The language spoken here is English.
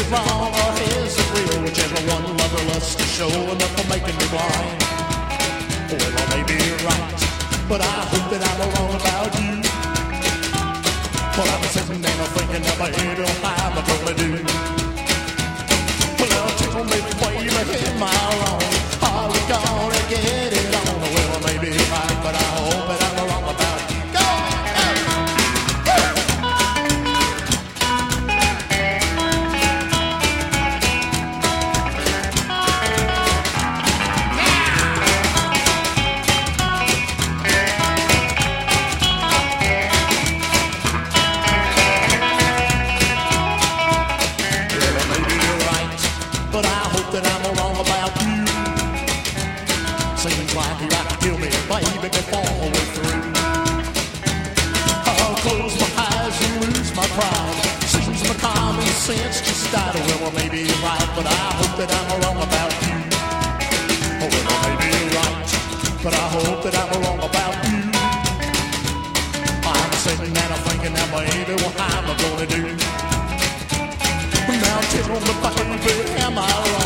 it wrong or is it real? Whichever one lover loves to show enough for making me blind. Well, I may be right, but I hope that I'm wrong about you. Well, I'm sitting there thinking that baby, how am I gonna do? Well, now tell me, baby, am I wrong? Are we gonna get it on? Well, I may be right, but I hope that I'm wrong about you. Go! But I hope that I'm wrong about you. Seems like you'd like to kill me, baby, before we're through. I'll close my eyes and lose my pride. Seems my common sense just died. Well, maybe you're right, but I hope that I'm wrong about you. Oh, well, maybe you're right, but I hope that I'm wrong about you. I'm sitting and I'm thinking that, baby, what am I gonna do? Now tell me, baby, am I right?